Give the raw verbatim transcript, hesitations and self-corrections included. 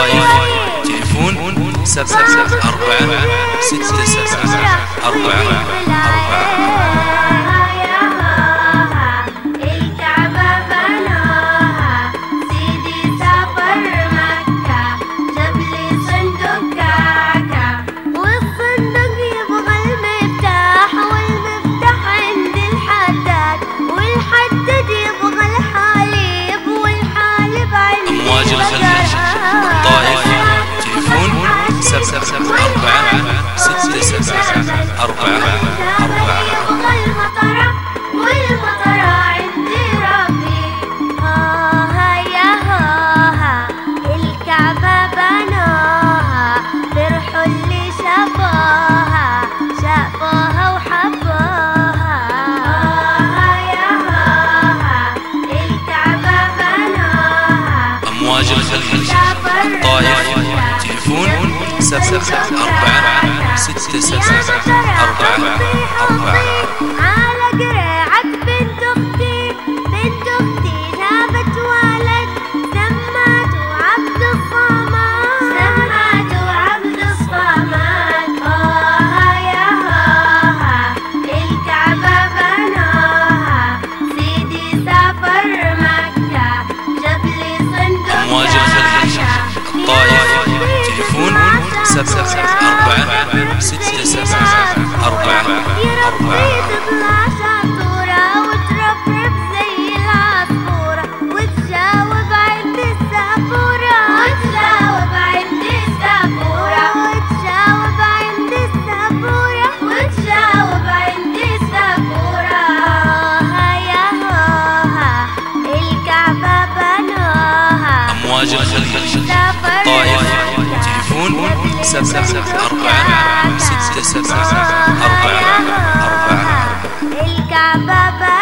طايف تليفون سبعة أربعة ستة سبعة أربعة أربعة. أربعة ستة سبعة أربعة أربعة. والمطرة والمطرة عند ربي هاها يا هاها الكعبة بناها فرحوا اللي شافوها شافوها وحبوها. هاها يا هاها الكعبة بناها أمواج الخليج الطايف تليفون سبعة أربعة ستة سبعة أربعة أربعة. على قريعة بنت أختي بنت أختي جابت ولد سماته عبد الصمد سماته عبد الصمد. هاها يا هاها الكعبة بناها سيدي سافر مكة جاب لي صندوق. أمواج الخليج الطايف تليفون سبعة أربعة ستة سبعة أربعة أربعة. تطلع شطورة وترفرف زي العصفورة وتجاوب عند السافورة وتجاوب عند السافورة وتجاوب عند السافورة وتجاوب عند السافورة. هاها يا هاها الكعبة بنوها. أمواج الخليج الطايف تليفون سبعة أربعة ستة سبعة أربعة أربعة. الكعبة